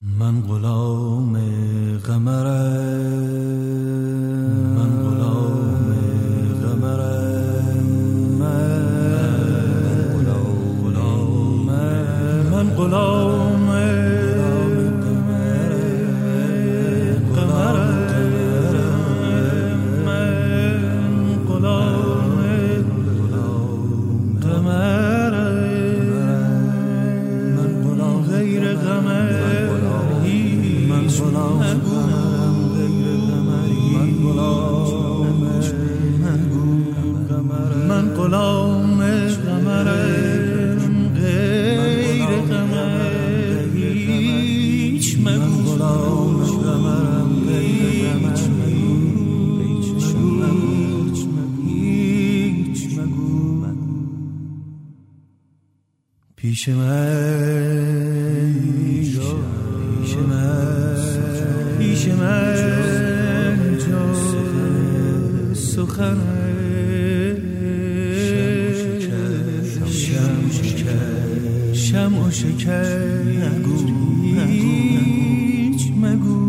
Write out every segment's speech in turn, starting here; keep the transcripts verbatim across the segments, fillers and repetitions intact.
من غلام قمرم، من غلام قمرم، من غلام من غلام پیش من پیش من پیش من جا سخن شم شکر شم و شکر نگو هیچ مگو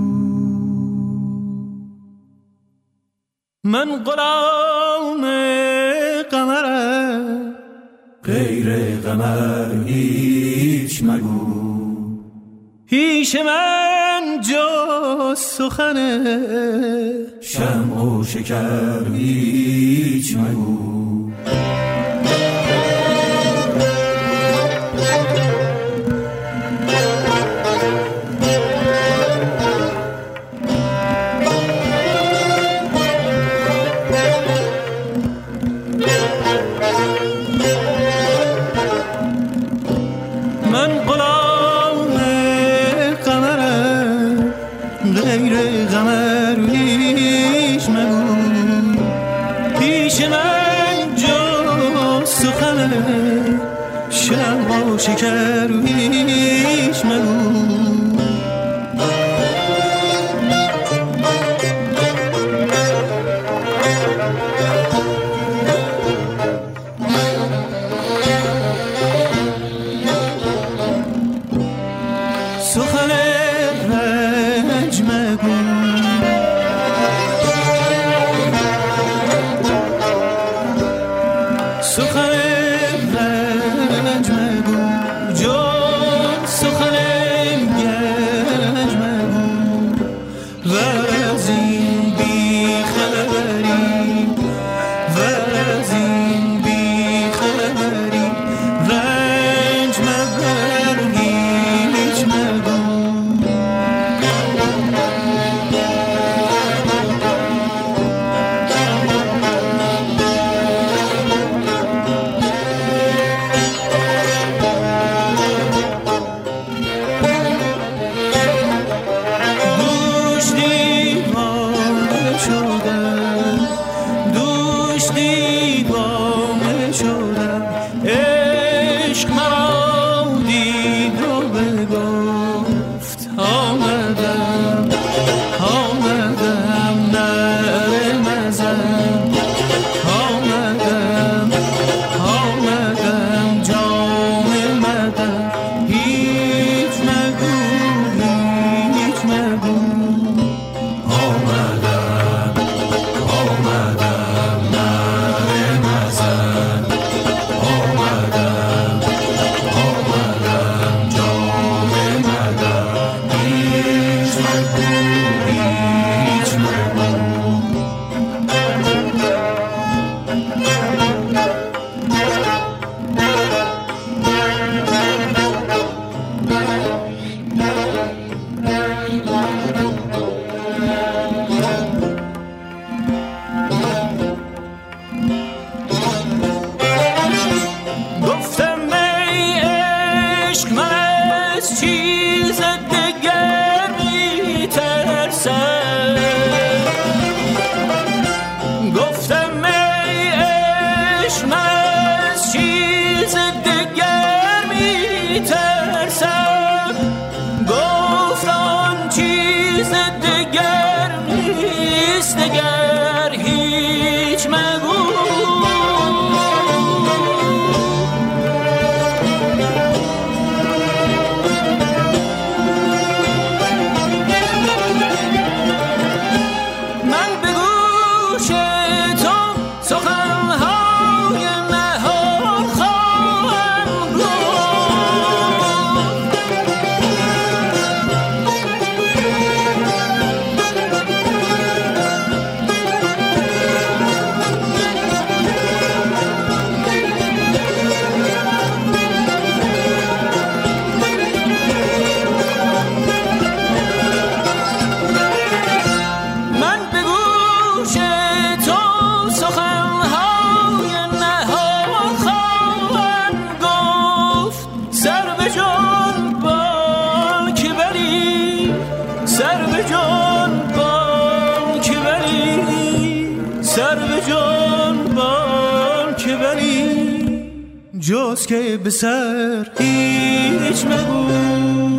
من غلام قمرم غیر قمر هیچ مگو پیش من جز سخن شمع و شکر هیچ مگو شکر هیچ مگو سخن رنج مگو سخن جز که به سر هیچ مگو.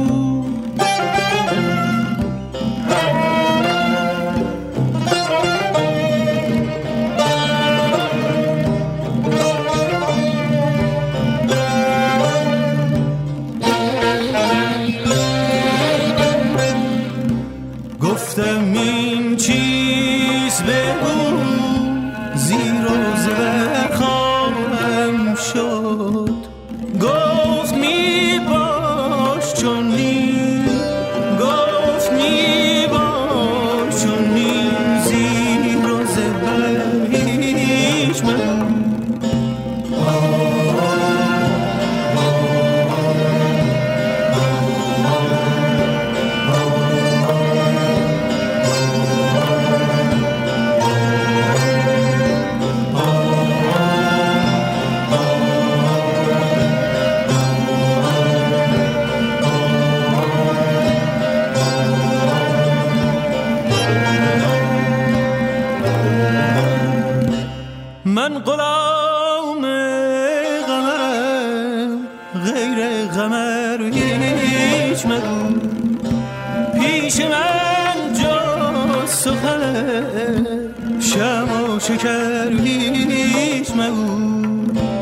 گفتم این چیز بگو زیر و زبر خواهم شد. گفت می باش چون نی، گفت می باش چون نی، زیر و زبر هیچ من. من غلام قمرم، غیر قمر هیچ مگو. پیش من جز سخن شمع و شکر هیچ مگو.